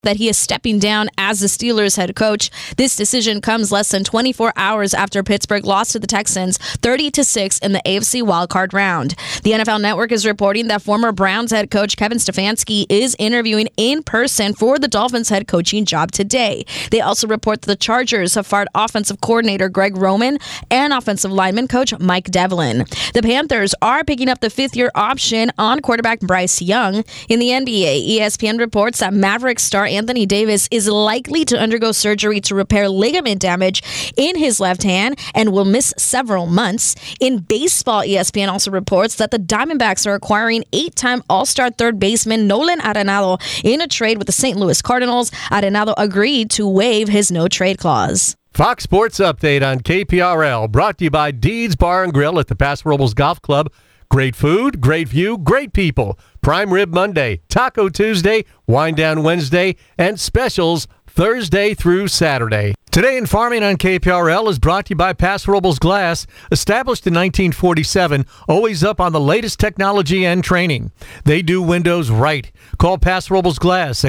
that he is stepping down as the Steelers head coach. This decision comes less than 24 hours after Pittsburgh lost to the Texans 30-6 in the AFC wildcard round. The NFL Network is reporting that former Browns head coach Kevin Stefanski is interviewing in person for the Dolphins head coaching job today. They also report that the Chargers have fired offensive coordinator Greg Roman and offensive lineman coach Mike Devlin. The Panthers are picking up the fifth-year option on quarterback Bryce Young. In the NBA, ESPN reports that Mavericks star Anthony Davis is likely to undergo surgery to repair ligament damage in his left hand and will miss several months. In baseball, ESPN also reports that the Diamondbacks are acquiring 8-time All-Star third baseman Nolan Arenado in a trade with the St. Louis Cardinals. Arenado agreed to waive his no-trade clause. Fox Sports Update on KPRL, brought to you by Deeds Bar and Grill at the Paso Robles Golf Club. Great food, great view, great people. Prime Rib Monday, Taco Tuesday, Wind Down Wednesday, and specials Thursday through Saturday. Today in Farming on KPRL is brought to you by Paso Robles Glass, established in 1947, always up on the latest technology and training. They do windows right. Call Paso Robles Glass,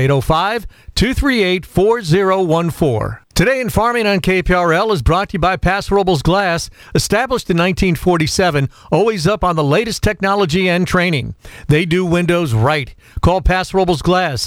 805-238-4014. Today in Farming on KPRL is brought to you by Paso Robles Glass, established in 1947, always up on the latest technology and training. They do windows right. Call Paso Robles Glass,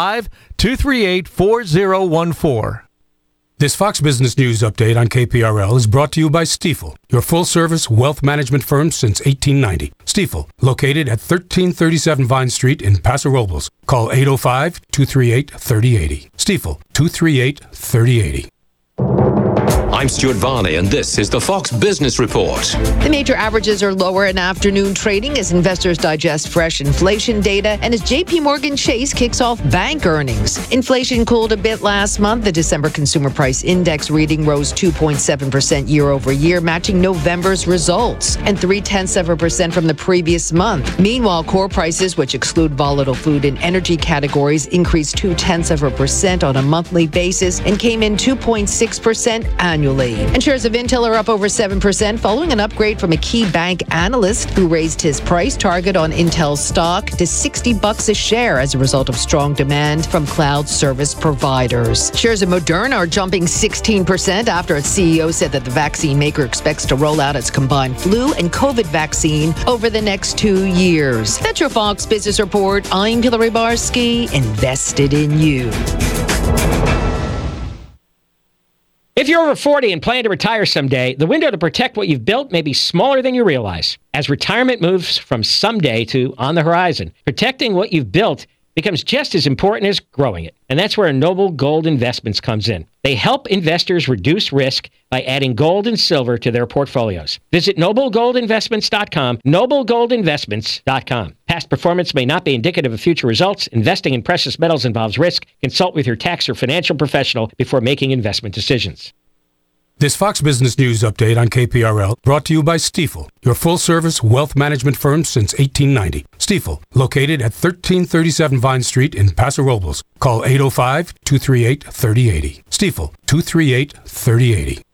805-238-4014. This Fox Business News update on KPRL is brought to you by Stifel, your full-service wealth management firm since 1890. Stifel, located at 1337 Vine Street in Paso Robles. Call 805-238-3080. Stifel, 238-3080. I'm Stuart Varney, and this is the Fox Business Report. The major averages are lower in afternoon trading as investors digest fresh inflation data and as JP Morgan Chase kicks off bank earnings. Inflation cooled a bit last month. The December Consumer Price Index reading rose 2.7% year over year, matching November's results, and 0.3% from the previous month. Meanwhile, core prices, which exclude volatile food and energy categories, increased 0.2% on a monthly basis and came in 2.6% annually. And shares of Intel are up over 7% following an upgrade from a key bank analyst who raised his price target on Intel stock to $60 a share as a result of strong demand from cloud service providers. Shares of Moderna are jumping 16% after its CEO said that the vaccine maker expects to roll out its combined flu and COVID vaccine over the next 2 years. That's your Fox Business Report. I'm Hillary Barsky, invested in you. If you're over 40 and plan to retire someday, the window to protect what you've built may be smaller than you realize. As retirement moves from someday to on the horizon, protecting what you've built becomes just as important as growing it. And that's where Noble Gold Investments comes in. They help investors reduce risk by adding gold and silver to their portfolios. Visit noblegoldinvestments.com, noblegoldinvestments.com. Past performance may not be indicative of future results. Investing in precious metals involves risk. Consult with your tax or financial professional before making investment decisions. This Fox Business News update on KPRL brought to you by Stifel, your full-service wealth management firm since 1890. Stifel, located at 1337 Vine Street in Paso Robles. Call 805-238-3080. Stifel, 238-3080.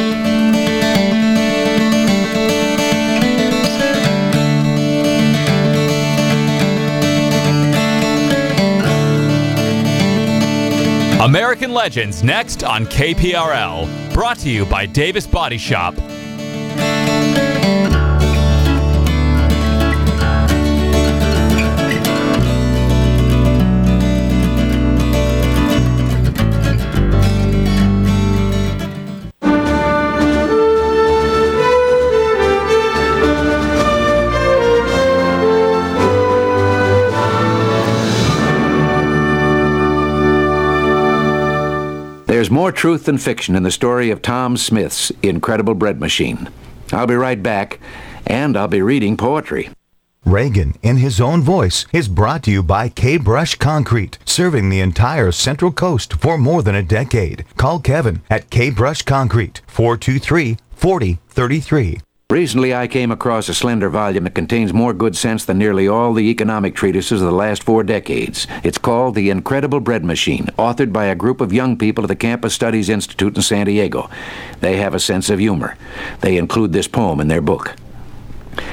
American Legends next on KPRL. Brought to you by Davis Body Shop. There's more truth than fiction in the story of Tom Smith's incredible bread machine. I'll be right back, and I'll be reading poetry. Reagan, in his own voice, is brought to you by K-Brush Concrete, serving the entire Central Coast for more than a decade. Call Kevin at K-Brush Concrete, 423-4033. Recently, I came across a slender volume that contains more good sense than nearly all the economic treatises of the last 4 decades. It's called The Incredible Bread Machine, authored by a group of young people at the Campus Studies Institute in San Diego. They have a sense of humor. They include this poem in their book.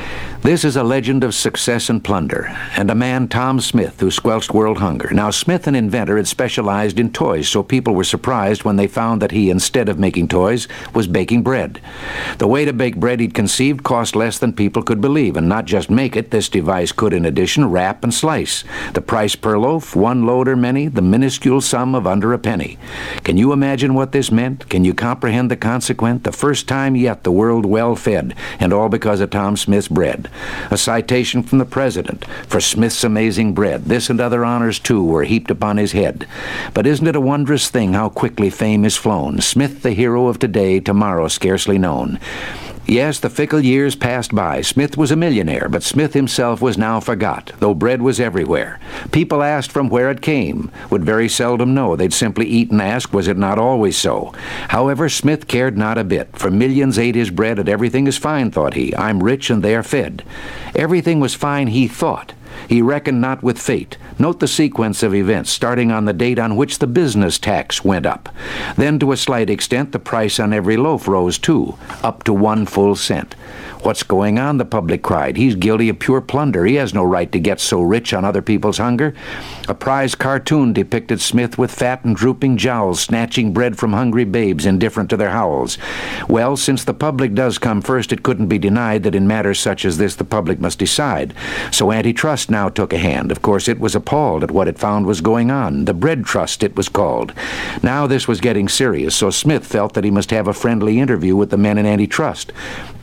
This is a legend of success and plunder, and a man, Tom Smith, who squelched world hunger. Now, Smith, an inventor, had specialized in toys, so people were surprised when they found that he, instead of making toys, was baking bread. The way to bake bread he'd conceived cost less than people could believe, and not just make it, this device could, in addition, wrap and slice. The price per loaf, one load or many, the minuscule sum of under a penny. Can you imagine what this meant? Can you comprehend the consequence? The first time yet the world well fed, and all because of Tom Smith's bread. A citation from the president for Smith's amazing bread. This and other honors, too, were heaped upon his head. But isn't it a wondrous thing how quickly fame is flown? Smith, the hero of today, tomorrow scarcely known. Yes, the fickle years passed by. Smith was a millionaire, but Smith himself was now forgot, though bread was everywhere. People asked from where it came, would very seldom know. They'd simply eat and ask, was it not always so? However, Smith cared not a bit, for millions ate his bread, and everything is fine, thought he. I'm rich and they are fed. Everything was fine, he thought. He reckoned not with fate. Note the sequence of events, starting on the date on which the business tax went up. Then, to a slight extent, the price on every loaf rose too, up to 1 full cent. What's going on? The public cried. He's guilty of pure plunder. He has no right to get so rich on other people's hunger. A prize cartoon depicted Smith with fat and drooping jowls, snatching bread from hungry babes, indifferent to their howls. Well, since the public does come first, it couldn't be denied that in matters such as this the public must decide. So antitrust now took a hand. Of course, it was appalled at what it found was going on. The bread trust, it was called. Now this was getting serious, so Smith felt that he must have a friendly interview with the men in antitrust.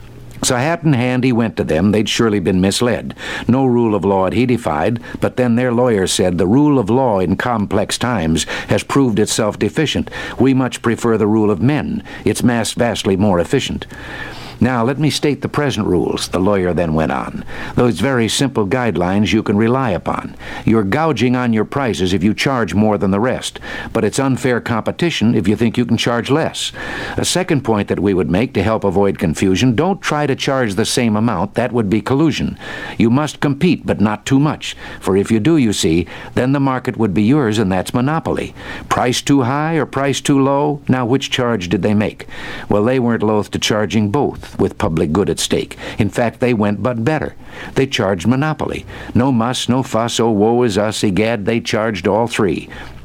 So hat in hand he went to them. They'd surely been misled. No rule of law had he defied, but then their lawyer said the rule of law in complex times has proved itself deficient. We much prefer the rule of men. It's vastly more efficient. Now, let me state the present rules, the lawyer then went on. Those very simple guidelines you can rely upon. You're gouging on your prices if you charge more than the rest, but it's unfair competition if you think you can charge less. A second point that we would make to help avoid confusion, don't try to charge the same amount. That would be collusion. You must compete, but not too much, for if you do, you see, then the market would be yours, and that's monopoly. Price too high or price too low? Now, which charge did they make? Well, they weren't loath to charging both, with public good at stake. In fact, they went but better. They charged monopoly. No muss, no fuss, oh woe is us, egad, they charged all three.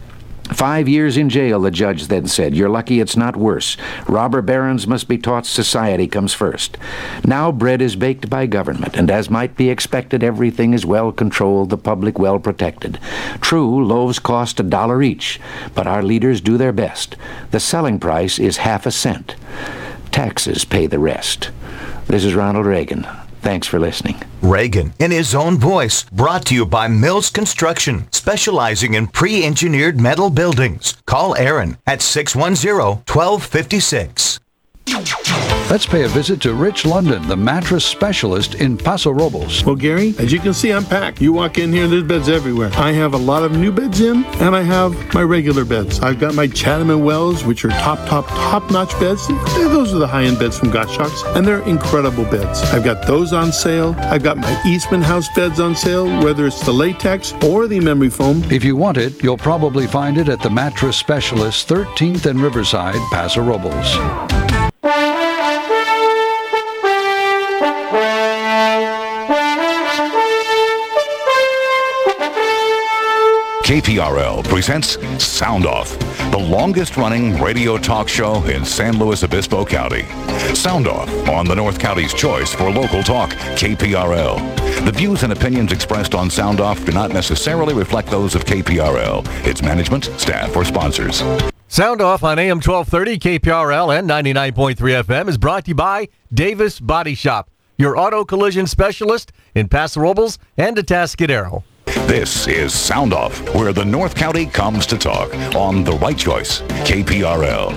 5 years in jail, the judge then said. You're lucky it's not worse. Robber barons must be taught society comes first. Now bread is baked by government, and as might be expected, everything is well controlled, the public well protected. True, loaves cost $1 each, but our leaders do their best. The selling price is half a cent. Taxes pay the rest. This is Ronald Reagan. Thanks for listening. Reagan, in his own voice, brought to you by Mills Construction, specializing in pre-engineered metal buildings. Call Aaron at 610-1256. Let's pay a visit to Rich London, the mattress specialist in Paso Robles. Well, Gary, as you can see, I'm packed. You walk in here, there's beds everywhere. I have a lot of new beds in, and I have my regular beds. I've got my Chatham & Wells, which are top-notch beds. Those are the high-end beds from Gottschalk's, and they're incredible beds. I've got those on sale. I've got my Eastman House beds on sale, whether it's the latex or the memory foam. If you want it, you'll probably find it at the Mattress Specialist, 13th and Riverside, Paso Robles. KPRL presents Sound Off, the longest-running radio talk show in San Luis Obispo County. Sound Off on the North County's choice for local talk, KPRL. The views and opinions expressed on Sound Off do not necessarily reflect those of KPRL, its management, staff, or sponsors. Sound Off on AM 1230, KPRL, and 99.3 FM is brought to you by Davis Body Shop, your auto collision specialist in Paso Robles and Atascadero. This is Sound Off, where the North County comes to talk on The Right Choice, KPRL.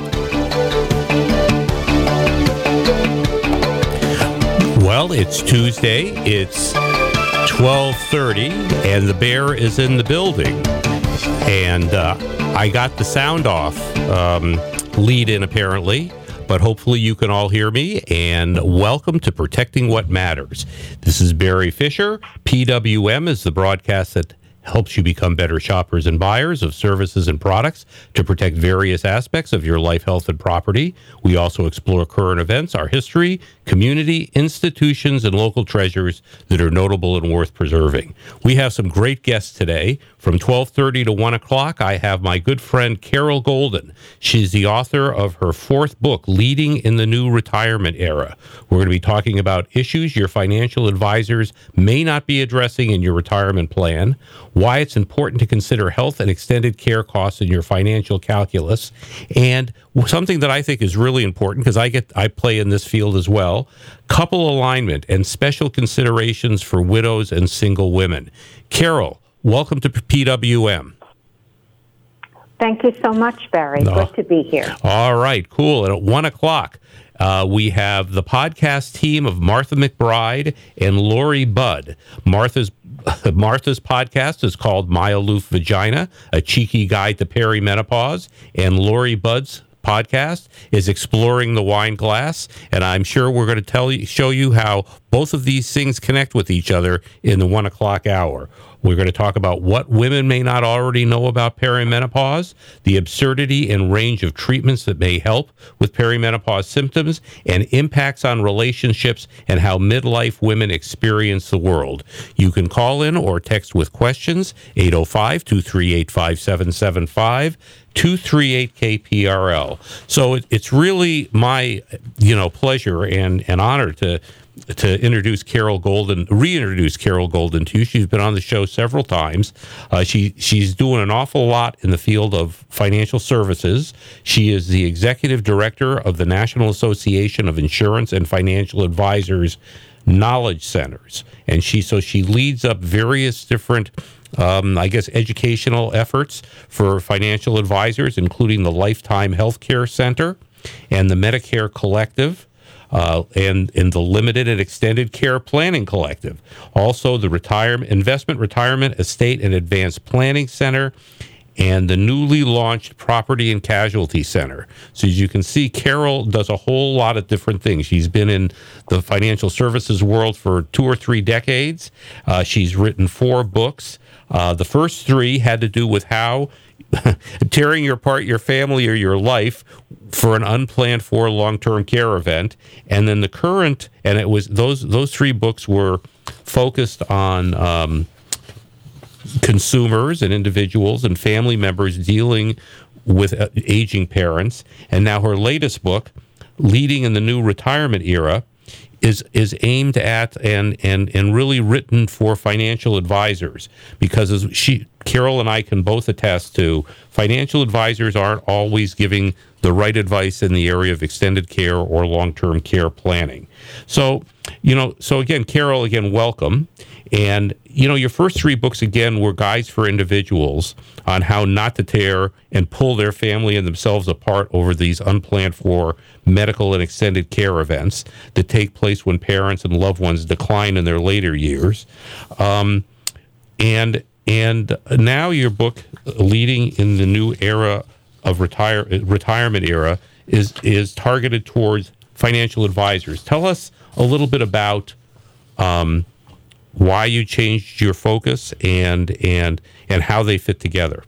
Well, it's Tuesday. It's 12:30, and the bear is in the building. And I got the Sound Off lead in, apparently. But hopefully you can all hear me, and welcome to Protecting What Matters. This is Barry Fisher. PWM is the broadcast that helps you become better shoppers and buyers of services and products to protect various aspects of your life, health, and property. We also explore current events, our history, community, institutions, and local treasures that are notable and worth preserving. We have some great guests today. From 12:30 to 1 o'clock, I have my good friend Carol Golden. She's the author of her 4th book, Leading in the New Retirement Era. We're going to be talking about issues your financial advisors may not be addressing in your retirement plan, why it's important to consider health and extended care costs in your financial calculus, and something that I think is really important because I play in this field as well, couple alignment and special considerations for widows and single women. Carol, welcome to PWM. Thank you so much, Barry. Good to be here. All right, cool. And at 1 o'clock, we have the podcast team of Martha McBride and Lori Budd. Martha's podcast is called My Aloof Vagina, A Cheeky Guide to Perimenopause, and Lori Budd's podcast is Exploring the Wine Glass, and I'm sure we're going to show you how both of these things connect with each other in the 1 o'clock hour. We're going to talk about what women may not already know about perimenopause, the absurdity and range of treatments that may help with perimenopause symptoms, and impacts on relationships and how midlife women experience the world. You can call in or text with questions, 805-238-5775, 238-KPRL. So it's really my pleasure and honor to reintroduce Carol Golden to you. She's been on the show several times. She's doing an awful lot in the field of financial services. She is the executive director of the National Association of Insurance and Financial Advisors Knowledge Centers, and she leads up various different educational efforts for financial advisors, including the Lifetime Healthcare Center and the Medicare Collective, and in the Limited and Extended Care Planning Collective. Also, the Investment, Retirement, Estate, and Advanced Planning Center, and the newly launched Property and Casualty Center. So as you can see, Carol does a whole lot of different things. She's been in the financial services world for 2 or 3 decades. She's written 4 books. The first 3 had to do with how tearing apart your family or your life for an unplanned for long-term care event. And then the current, and it was those 3 books were focused on consumers and individuals and family members dealing with aging parents. And now her latest book, Leading in the New Retirement Era, is aimed at and really written for financial advisors, because as Carol and I can both attest to, financial advisors aren't always giving the right advice in the area of extended care or long-term care planning. So again, Carol, welcome. And, your first 3 books, again, were guides for individuals on how not to tear and pull their family and themselves apart over these unplanned for medical and extended care events that take place when parents and loved ones decline in their later years. And now your book, Leading in the New Era of Retirement Era, is targeted towards financial advisors. Tell us a little bit about why you changed your focus and how they fit together.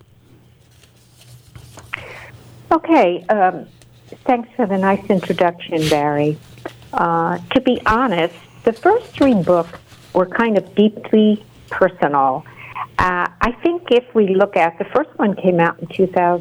Okay. Thanks for the nice introduction, Barry. To be honest, the first 3 books were kind of deeply personal. I think if we look at, the first one came out in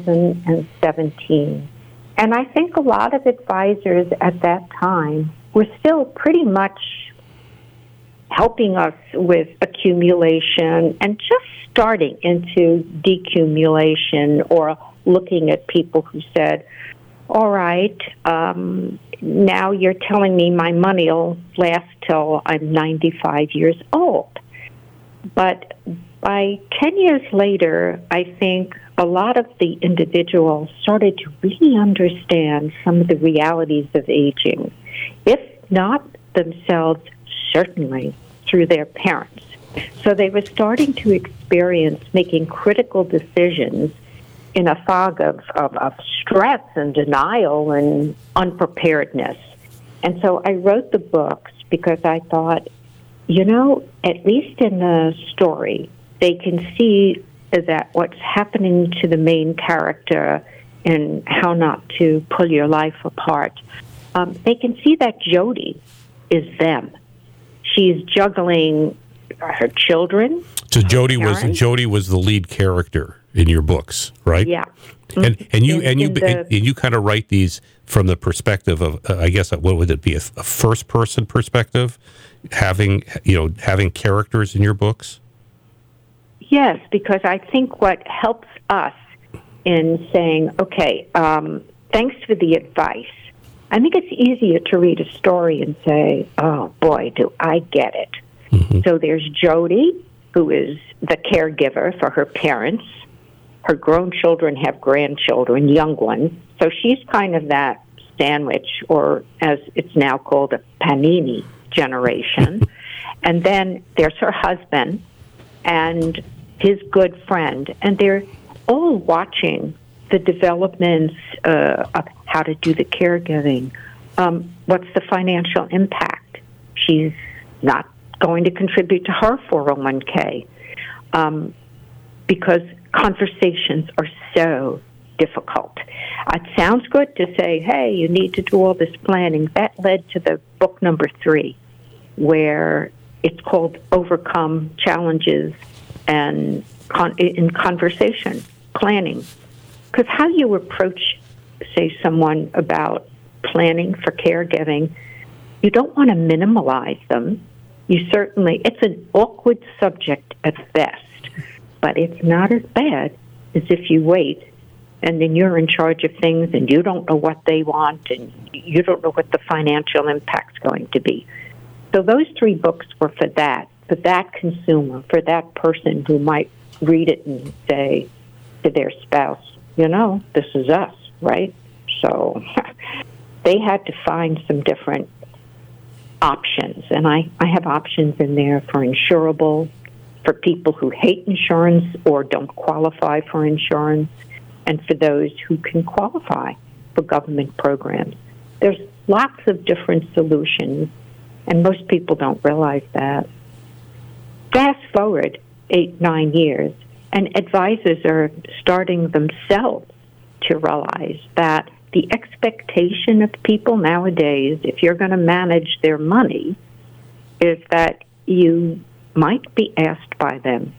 2017, and I think a lot of advisors at that time were still pretty much helping us with accumulation and just starting into decumulation, or looking at people who said, all right, now you're telling me my money will last till I'm 95 years old. But by 10 years later, I think a lot of the individuals started to really understand some of the realities of aging, if not themselves, certainly through their parents. So they were starting to experience making critical decisions in a fog of stress and denial and unpreparedness. And so I wrote the books because I thought, at least in the story, they can see that what's happening to the main character and how not to pull your life apart. They can see that Jody is them. She's juggling her children. So Jody was the lead character in your books, right? Yeah. And you kind of write these from the perspective of I guess what would it be, a first person perspective, having characters in your books? Yes, because I think what helps us in saying, okay, thanks for the advice. I think it's easier to read a story and say, oh boy, do I get it. Mm-hmm. So there's Jody, who is the caregiver for her parents. Her grown children have grandchildren, young ones. So she's kind of that sandwich, or as it's now called, a panini generation. And then there's her husband and his good friend. And they're all watching the developments of how to do the caregiving. What's the financial impact? She's not going to contribute to her 401k because conversations are so difficult. It sounds good to say, hey, you need to do all this planning. That led to the book number 3, where it's called Overcome Challenges and in Conversation Planning. Because how you approach, say, someone about planning for caregiving, you don't want to minimalize them. It's an awkward subject at best, but it's not as bad as if you wait and then you're in charge of things and you don't know what they want and you don't know what the financial impact's going to be. So those 3 books were for that consumer, for that person who might read it and say to their spouse, this is us, right? So they had to find some different options, and I have options in there for insurable, for people who hate insurance or don't qualify for insurance, and for those who can qualify for government programs. There's lots of different solutions, and most people don't realize that. Fast forward 8-9 years, and advisors are starting themselves to realize that the expectation of people nowadays, if you're going to manage their money, is that you might be asked by them.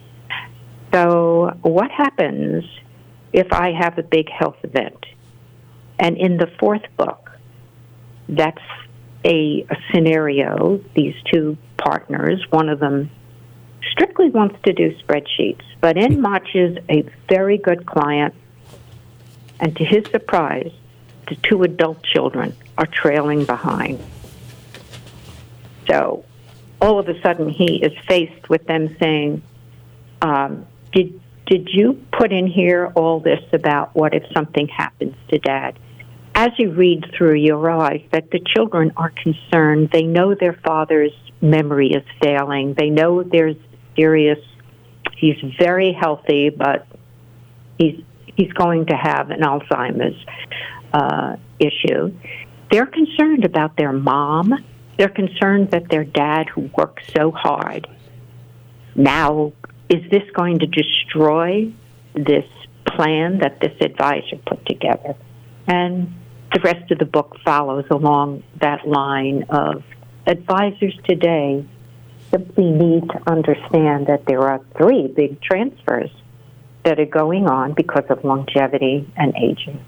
So what happens if I have a big health event? And in the 4th book, that's a scenario. These 2 partners, one of them strictly wants to do spreadsheets, but in marches a very good client, and to his surprise, the 2 adult children are trailing behind. So all of a sudden he is faced with them saying, did you put in here all this about what if something happens to Dad? As you read through, you'll realize that the children are concerned. They know their father's memory is failing. They know there's he's very healthy, but he's going to have an Alzheimer's issue. They're concerned about their mom. They're concerned that their dad, who works so hard, now, is this going to destroy this plan that this advisor put together? And the rest of the book follows along that line of advisors today simply need to understand that there are 3 big transfers that are going on because of longevity and aging.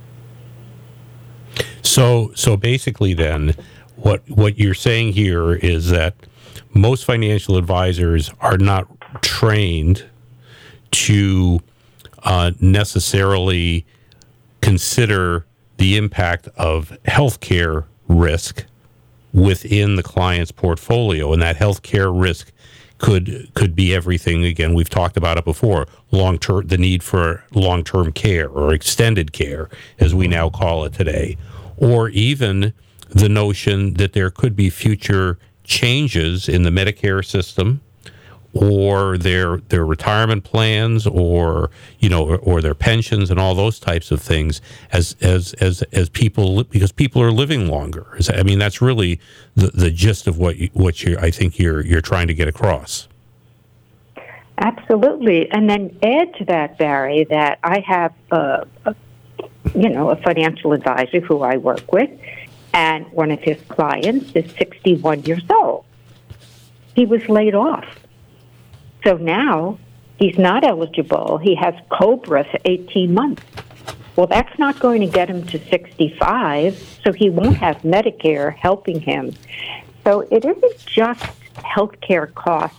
So basically then, what you're saying here is that most financial advisors are not trained to necessarily consider the impact of healthcare risk within the client's portfolio, and that healthcare risk could be everything. Again, we've talked about it before, the need for long-term care or extended care, as we now call it today, or even the notion that there could be future changes in the Medicare system or their retirement plans or their pensions and all those types of things as people, because people are living longer. I mean, that's really the gist of what I think you're trying to get across. Absolutely. And then add to that, Barry, that I have a financial advisor who I work with, and one of his clients is 61 years old. He was laid off. So now he's not eligible. He has COBRA for 18 months. Well, that's not going to get him to 65, so he won't have Medicare helping him. So it isn't just health care costs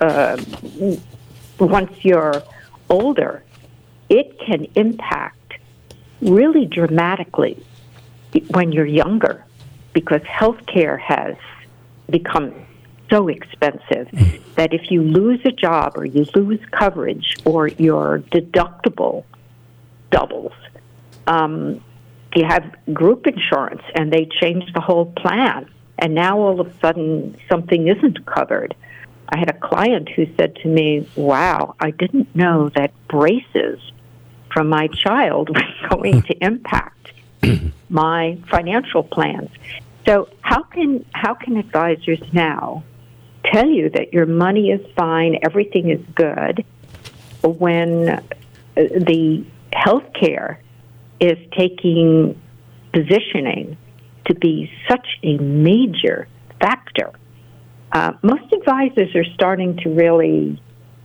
once you're older. It can impact really dramatically when you're younger, because health care has become so expensive that if you lose a job or you lose coverage or your deductible doubles, you have group insurance and they change the whole plan, and now all of a sudden something isn't covered. I had a client who said to me, wow, I didn't know that braces from my child were going to impact my financial plans. So how can advisors now tell you that your money is fine, everything is good, when the healthcare is taking positioning to be such a major factor? Most advisors are starting to really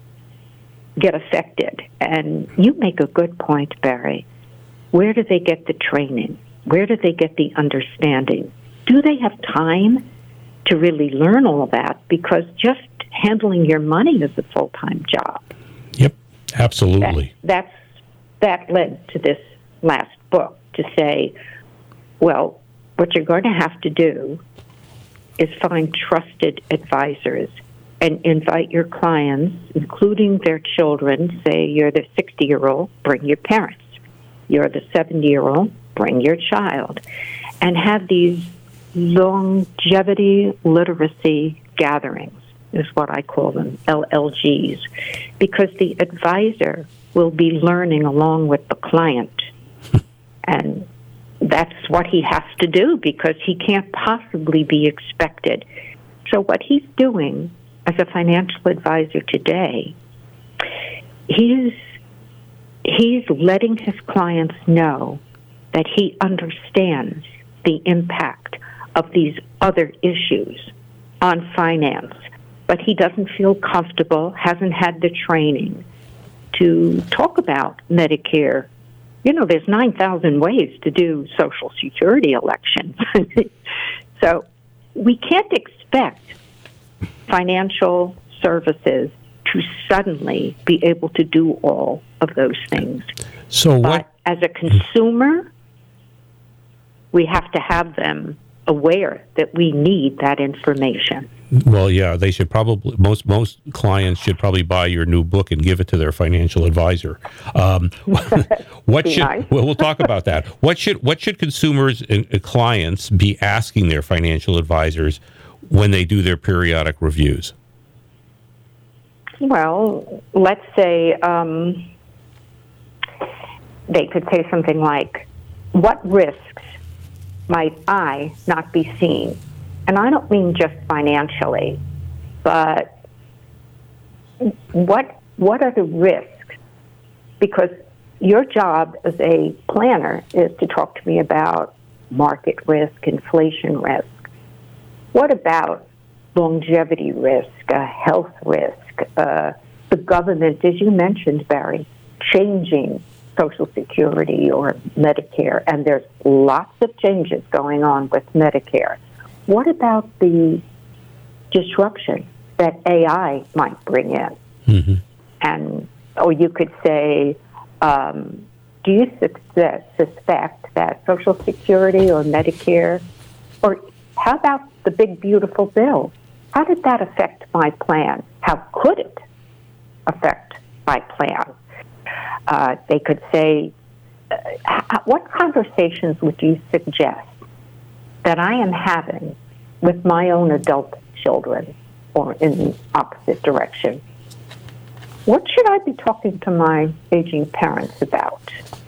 get affected. And you make a good point, Barry. Where do they get the training? Where do they get the understanding? Do they have time to really learn all that? Because just handling your money is a full-time job. Yep, absolutely. That led to this last book to say, well, what you're going to have to do is find trusted advisors and invite your clients, including their children. Say you're the 60-year-old, bring your parents. You're the 70-year-old, bring your child. And have these longevity literacy gatherings, is what I call them, LLGs, because the advisor will be learning along with the client. And that's what he has to do, because he can't possibly be expected. So what he's doing as a financial advisor today, he's letting his clients know that he understands the impact of these other issues on finance, but he doesn't feel comfortable, hasn't had the training to talk about Medicare. You know, there's 9,000 ways to do Social Security elections. So we can't expect financial services to suddenly be able to do all of those things. So but as a consumer, we have to have them aware that we need that information. Well, yeah, they should probably, most clients should probably buy your new book and give it to their financial advisor. What should, nice. Well, we'll talk about that. What should consumers and clients be asking their financial advisors when they do their periodic reviews? Well, let's say they could say something like, what risks might I not be seeing? And I don't mean just financially, but what are the risks? Because your job as a planner is to talk to me about market risk, inflation risk. What about longevity risk, health risk, the government, as you mentioned, Barry, changing Social Security or Medicare, and there's lots of changes going on with Medicare. What about the disruption that AI might bring in? Mm-hmm. And, or you could say, do you suspect that Social Security or Medicare, or how about the big, beautiful bill? How did that affect my plan? How could it affect my plan? They could say, what conversations would you suggest that I am having with my own adult children, or in the opposite direction? What should I be talking to my aging parents about?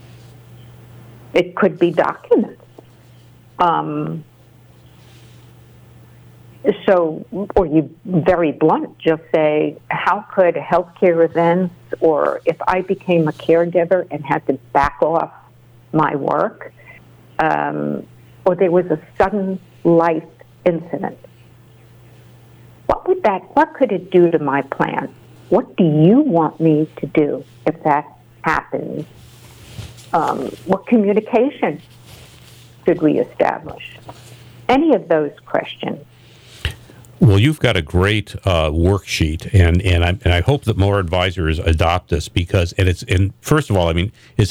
It could be documents. or you very blunt, just say, how could healthcare events, or if I became a caregiver and had to back off my work, or there was a sudden life incident, what could it do to my plan? What do you want me to do if that happens? What communication should we establish? Any of those questions. Well, you've got a great worksheet, and I hope that more advisors adopt this because first of all, I mean, it's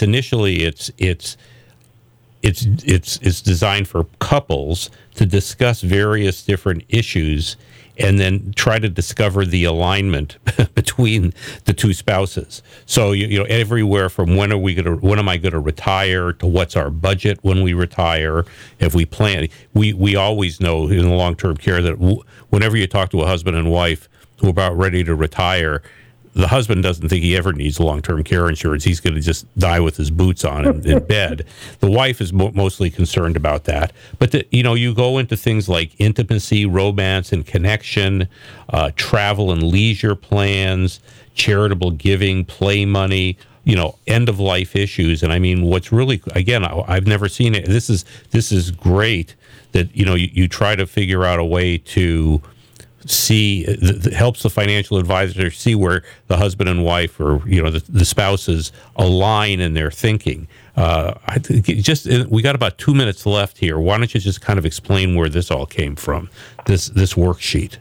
designed for couples to discuss various different issues and then try to discover the alignment between the two spouses. So you know everywhere from when am I going to retire to what's our budget when we retire. If we plan, we always know in long-term care that whenever you talk to a husband and wife who are about ready to retire, the husband doesn't think he ever needs long-term care insurance. He's going to just die with his boots on in bed. The wife is mostly concerned about that. But, you go into things like intimacy, romance, and connection, travel and leisure plans, charitable giving, play money, end-of-life issues. And I mean, what's really, again, I've never seen it. This is great that, you try to figure out a way to see helps the financial advisor see where the husband and wife or the spouses align in their thinking. We got about 2 minutes left here. Why don't you just kind of explain where this all came from, this worksheet?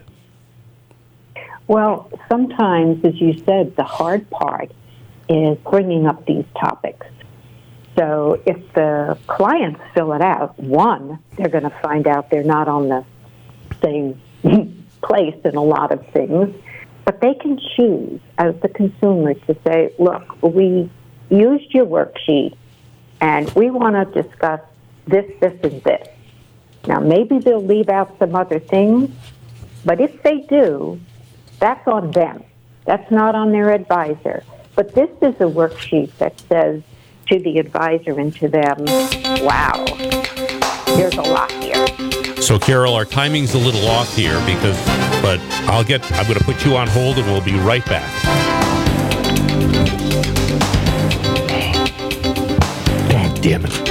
Well, sometimes, as you said, the hard part is bringing up these topics. So if the clients fill it out, one, they're going to find out they're not on the same place in a lot of things, but they can choose as the consumer to say, look, we used your worksheet and we want to discuss this, and this. Now, maybe they'll leave out some other things, but if they do, that's on them. That's not on their advisor. But this is a worksheet that says to the advisor and to them, wow, there's a lot here. So, Carol, our timing's a little off here but I'm going to put you on hold and we'll be right back. God damn it.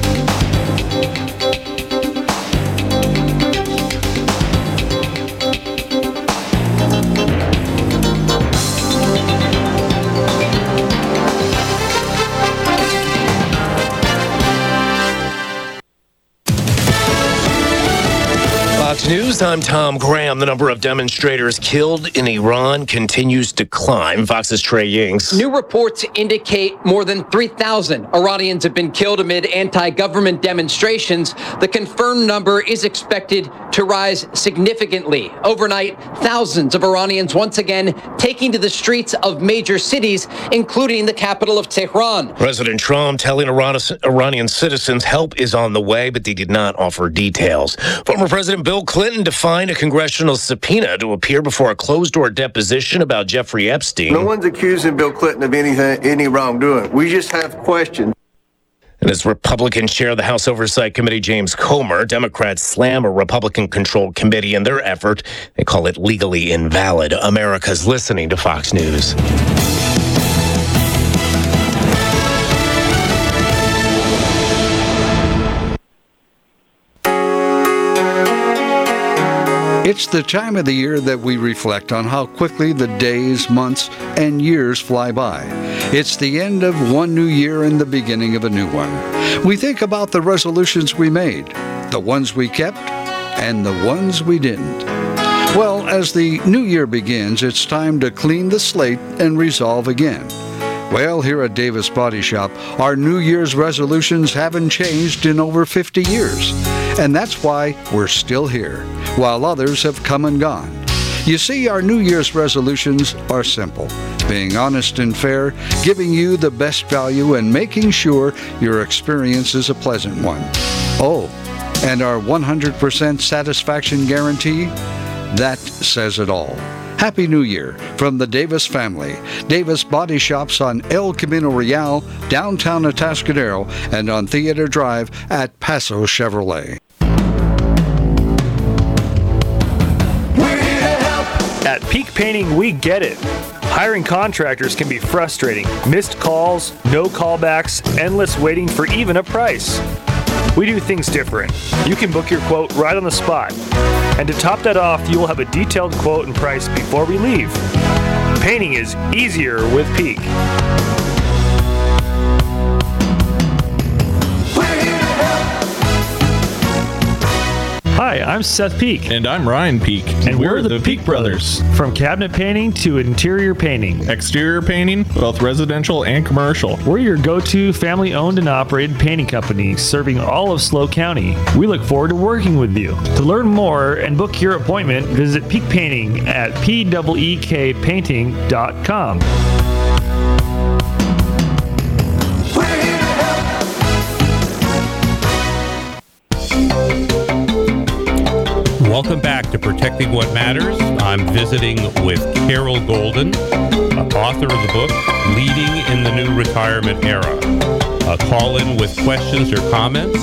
Fox News, I'm Tom Graham. The number of demonstrators killed in Iran continues to climb. Fox's Trey Yings. New reports indicate more than 3,000 Iranians have been killed amid anti-government demonstrations. The confirmed number is expected to rise significantly. Overnight, thousands of Iranians once again taking to the streets of major cities, including the capital of Tehran. President Trump telling Iranian citizens help is on the way, but they did not offer details. Former President Bill Clinton defined a congressional subpoena to appear before a closed-door deposition about Jeffrey Epstein. No one's accusing Bill Clinton of any wrongdoing. We just have questions. And as Republican chair of the House Oversight Committee, James Comer, Democrats slam a Republican-controlled committee in their effort. They call it legally invalid. America's listening to Fox News. It's the time of the year that we reflect on how quickly the days, months, and years fly by. It's the end of one new year and the beginning of a new one. We think about the resolutions we made, the ones we kept, and the ones we didn't. Well, as the new year begins, it's time to clean the slate and resolve again. Well, here at Davis Body Shop, our New Year's resolutions haven't changed in over 50 years. And that's why we're still here, while others have come and gone. You see, our New Year's resolutions are simple. Being honest and fair, giving you the best value, and making sure your experience is a pleasant one. Oh, and our 100% satisfaction guarantee? That says it all. Happy New Year from the Davis family. Davis Body Shops on El Camino Real, downtown Atascadero, and on Theater Drive at Paso Chevrolet. At Peak Painting, we get it. Hiring contractors can be frustrating. Missed calls, no callbacks, endless waiting for even a price. We do things different. You can book your quote right on the spot. And to top that off, you will have a detailed quote and price before we leave. Painting is easier with Peak. Hi, I'm Seth Peak. And I'm Ryan Peak. And we're the Peak Brothers. From cabinet painting to interior painting. Exterior painting, both residential and commercial. We're your go-to family-owned and operated painting company serving all of SLO County. We look forward to working with you. To learn more and book your appointment, visit Peak Painting at peekpainting.com. Welcome back to Protecting What Matters. I'm visiting with Carol Golden, author of the book, Leading in the New Retirement Era. Call in with questions or comments,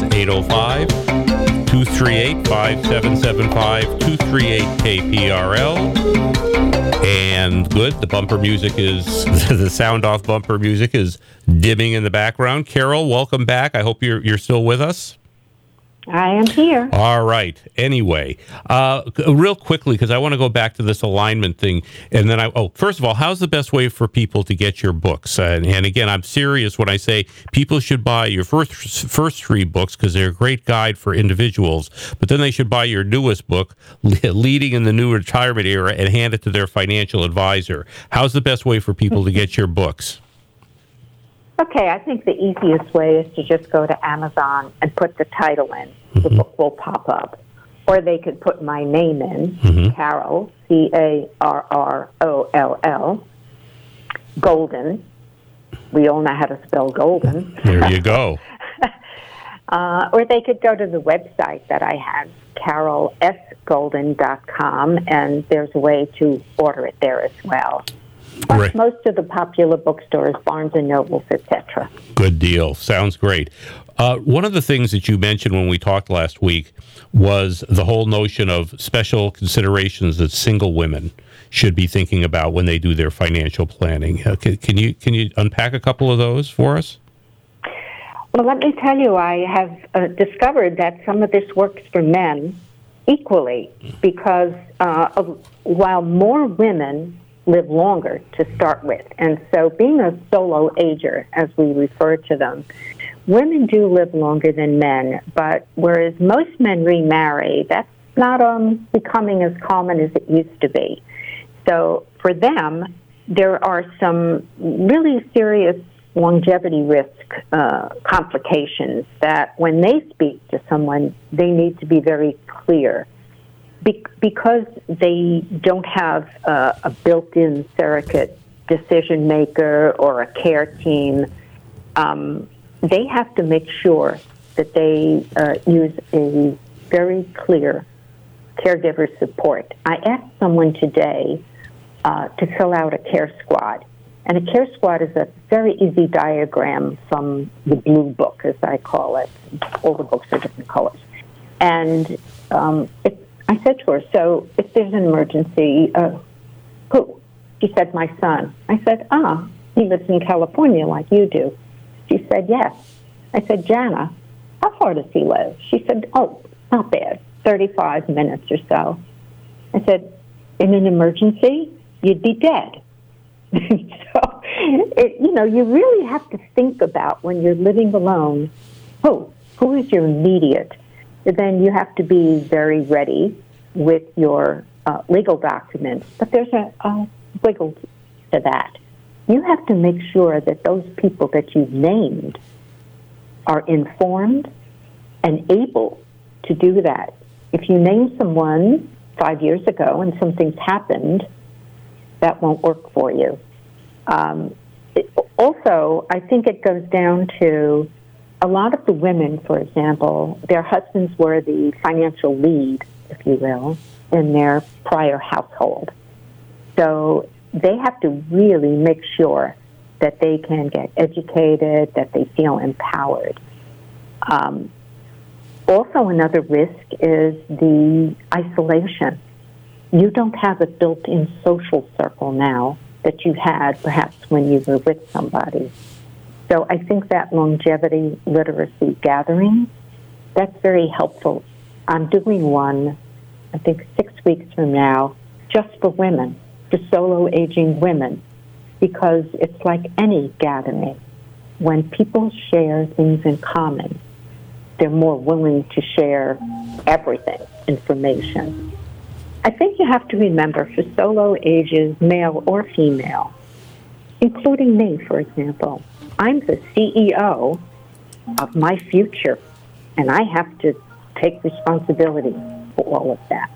805-238-5775, 238-KPRL. And good, the bumper music is, the sound off bumper music is dimming in the background. Carol, welcome back. I hope you're still with us. I am here. All right. Anyway, real quickly, because I want to go back to this alignment thing. And then first of all, how's the best way for people to get your books? And again, I'm serious when I say people should buy your first three books because they're a great guide for individuals. But then they should buy your newest book, Leading in the New Retirement Era, and hand it to their financial advisor. How's the best way for people to get your books? Okay, I think the easiest way is to just go to Amazon and put the title in. The book will pop up. Or they could put my name in, Carol, Carroll, Golden. We all know how to spell Golden. There you go. Or they could go to the website that I have, carolsgolden.com, and there's a way to order it there as well. Plus, most of the popular bookstores, Barnes & Nobles, etc. Good deal. Sounds great. One of the things that you mentioned when we talked last week was the whole notion of special considerations that single women should be thinking about when they do their financial planning. Can you unpack a couple of those for us? Well, let me tell you, I have discovered that some of this works for men equally because while more women live longer to start with. And so being a solo ager, as we refer to them, women do live longer than men, but whereas most men remarry, that's not becoming as common as it used to be. So for them, there are some really serious longevity risk complications that when they speak to someone, they need to be very clear. Because they don't have a built-in surrogate decision maker or a care team, they have to make sure that they use a very clear caregiver support. I asked someone today to fill out a care squad. And a care squad is a very easy diagram from the blue book, as I call it. All the books are different colors. And I said to her, so if there's an emergency, who? She said, my son. I said, he lives in California like you do. She said, yes. I said, Jana, how far does he live? She said, not bad, 35 minutes or so. I said, in an emergency, you'd be dead. So, you really have to think about when you're living alone, who is your immediate? Then you have to be very ready with your legal documents. But there's a wiggle to that. You have to make sure that those people that you've named are informed and able to do that. If you name someone 5 years ago and something's happened, that won't work for you. Also, I think it goes down to a lot of the women, for example, their husbands were the financial lead, if you will, in their prior household. So they have to really make sure that they can get educated, that they feel empowered. Also, another risk is the isolation. You don't have a built-in social circle now that you had perhaps when you were with somebody. So I think that longevity literacy gathering, that's very helpful. I'm doing one, I think 6 weeks from now, just for women, for solo aging women, because it's like any gathering. When people share things in common, they're more willing to share everything, information. I think you have to remember for solo ages, male or female, including me, for example, I'm the CEO of my future, and I have to take responsibility for all of that.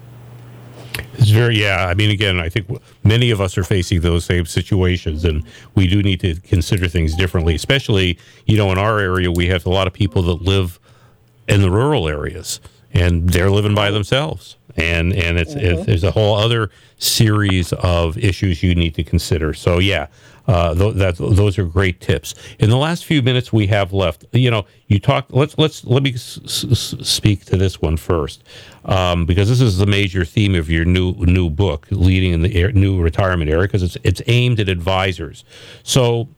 It's I mean, again, I think many of us are facing those same situations, and we do need to consider things differently, especially, in our area, we have a lot of people that live in the rural areas, and they're living by themselves. And there's a whole other series of issues you need to consider. So, those are great tips. In the last few minutes we have left, you talked. Let me speak to this one first, because this is the major theme of your new book, Leading in the New Retirement Era, because it's aimed at advisors. So,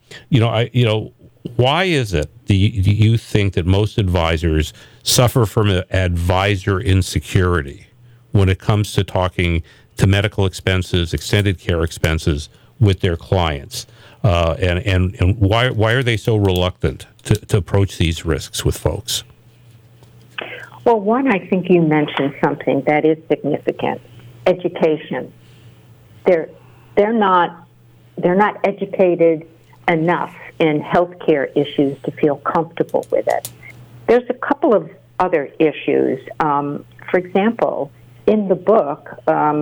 why is it do you think that most advisors suffer from advisor insecurity when it comes to talking to medical expenses, extended care expenses with their clients? And why are they so reluctant to approach these risks with folks? Well, one, I think you mentioned something that is significant: education. They're not educated enough in healthcare issues to feel comfortable with it. There's a couple of other issues. For example, in the book,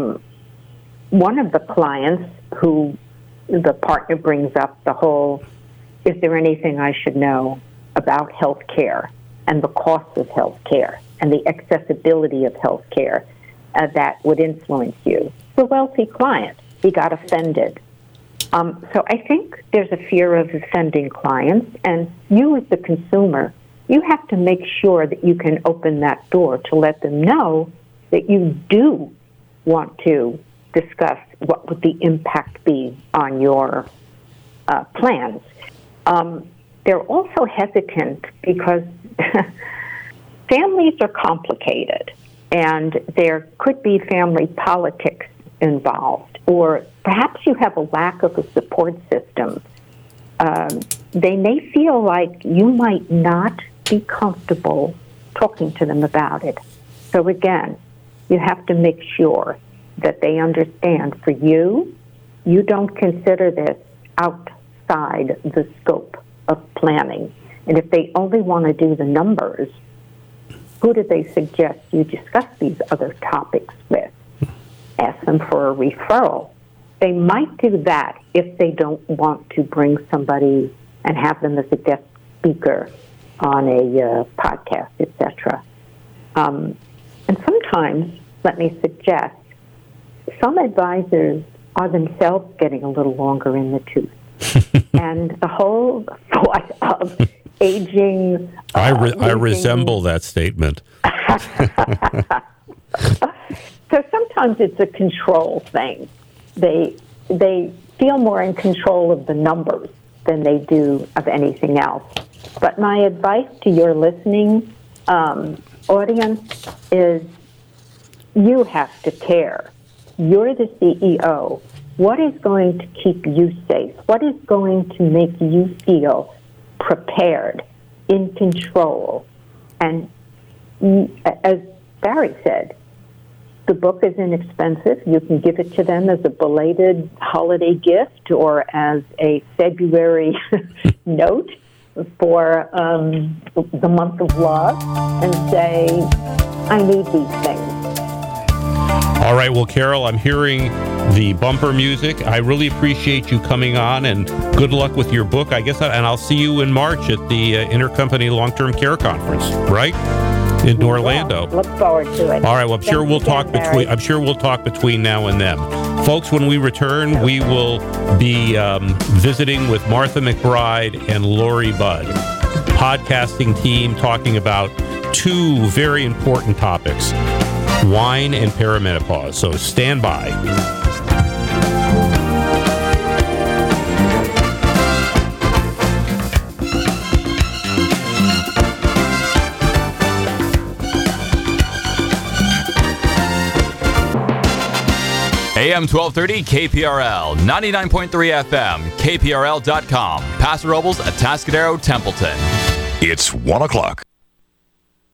one of the clients who the partner brings up the whole, is there anything I should know about health care and the cost of health care and the accessibility of health care that would influence you? The wealthy client, he got offended. So I think there's a fear of offending clients, and you as the consumer, you have to make sure that you can open that door to let them know that you do want to discuss what would the impact be on your plans. They're also hesitant because families are complicated, and there could be family politics involved, or perhaps you have a lack of a support system. They may feel like you might not be comfortable talking to them about it. So again, you have to make sure that they understand for you don't consider this outside the scope of planning. And if they only want to do the numbers, who do they suggest you discuss these other topics with? Ask them for a referral. They might do that if they don't want to bring somebody and have them as a guest speaker on a podcast, etc. And sometimes, let me suggest, some advisors are themselves getting a little longer in the tooth. And the whole thought of aging... I resemble that statement. So sometimes it's a control thing. They feel more in control of the numbers than they do of anything else. But my advice to your listening audience is you have to care. You're the CEO. What is going to keep you safe? What is going to make you feel prepared, in control? And as Barry said, the book is inexpensive. You can give it to them as a belated holiday gift or as a February note for the month of love and say, I need these things. All right. Well, Carol, I'm hearing the bumper music. I really appreciate you coming on, and good luck with your book, I guess. And I'll see you in March at the Intercompany Long-Term Care Conference, right? In Orlando. Look forward to it. All right. Well, I'm sure we'll talk between now and then. Folks, when we return, we will be visiting with Martha McBride and Lori Budd, podcasting team, talking about two very important topics: wine and perimenopause. So stand by. AM 1230 KPRL, 99.3 FM, KPRL.com, Paso Robles, Atascadero, Templeton. It's 1 o'clock.